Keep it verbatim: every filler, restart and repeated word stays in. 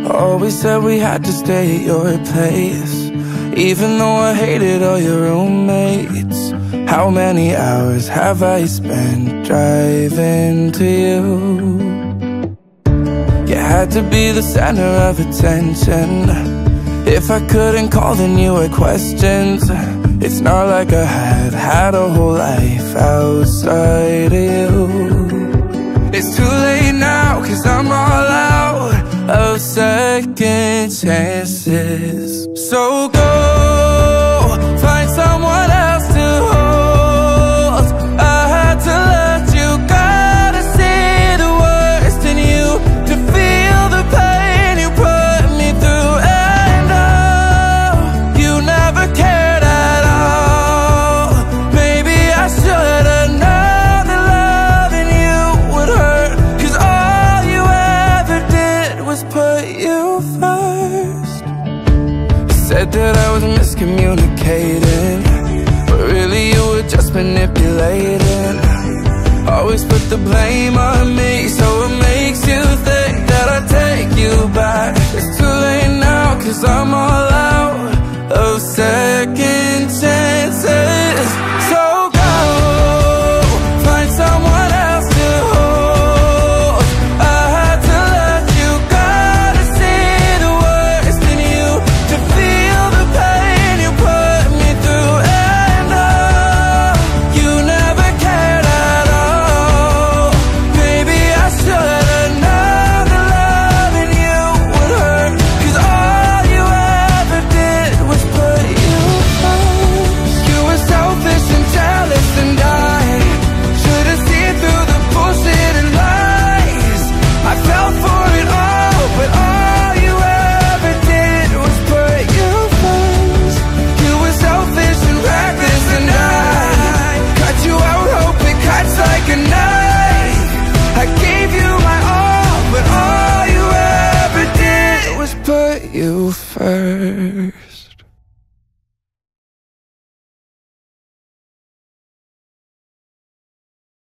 Always said we had to stay at your place, even though I hated all your roommates. How many hours have I spent driving to you? You had to be the center of attention. If I couldn't call, then you had questions. It's not like I had had a whole life outside of you. It's too late now, cause I'm all out of second chances. So go find someone else to hold. I had to let you go to see the worst in you, to feel the pain you put me through. And oh, you never cared at all. Maybe I should have known that loving you would hurt, cause all you ever did was put you first. Said that I was miscommunicating, but really you were just manipulating. Always put the blame on me, so it makes you think that I take you back. It's too late now, cause I'm all out of second chances. So go find someone else to hold. I had to let you go to see the worst in you, to feel the pain you put me through. And oh, you never cared at all. Maybe I should have known that loving you would hurt, cause all you ever did was put you first. You were selfish and jealous, and I should've seen through the bullshit and lies. I fell for it all, but all you ever did was put you first. You were selfish and reckless, and I cut you out, hope it cuts like a knife. I gave you my all, but all you ever did was put you first.